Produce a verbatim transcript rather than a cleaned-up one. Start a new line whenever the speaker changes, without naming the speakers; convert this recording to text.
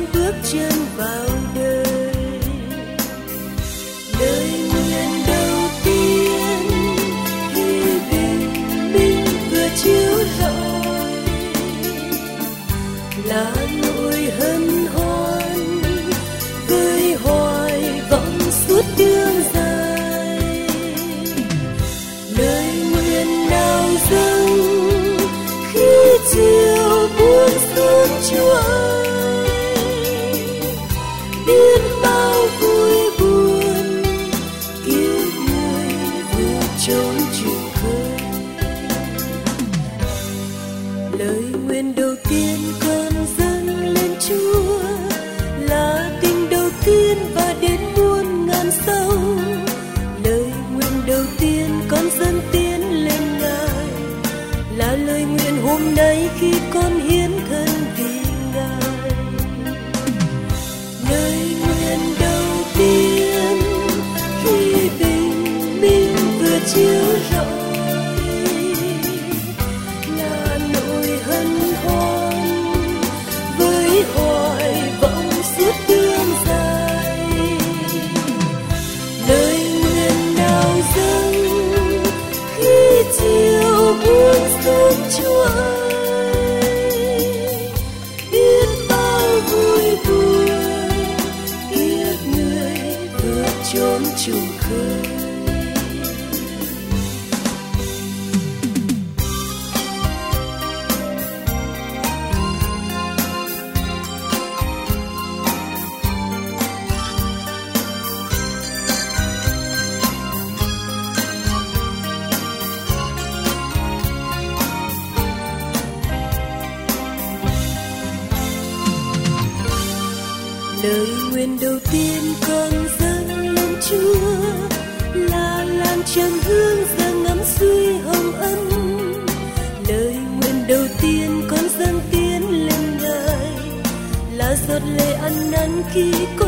bước chân vào đời. Lời nguyện đầu tiên khi bình minh vừa chiếu rọi là nỗi hân hoan với hoài vọng suốt đường dài. Lời nguyện nào dâng khi chiều buông xuống Chúa ơi, biết bao vui buồn kiếp người vượt chốn trường khơi. Lời nguyện đầu tiên con dâng lên Chúa là tình đầu tiên và đến muôn ngàn sau. Lời nguyện đầu tiên con dâng tiến lên Ngài là lời nguyện hôm nay khi con hiến thân vì Ngài. Lời nguyện đầu tiên khi bình minh vừa chiếu rọi là nỗi hân hoan với hoài vọng suốt đường dài. Lời nguyện nào dâng khi chiều buông xuống Chúa ơi, biết bao vui buồn kiếp người vượt chốn trùng khơi. Lời nguyện đầu tiên con dâng lên Chúa là lan tràn hương dâng ngắm suối hồng ân. Lời nguyện đầu tiên con dâng tiến lên Ngài là giọt lệ ăn năn khi con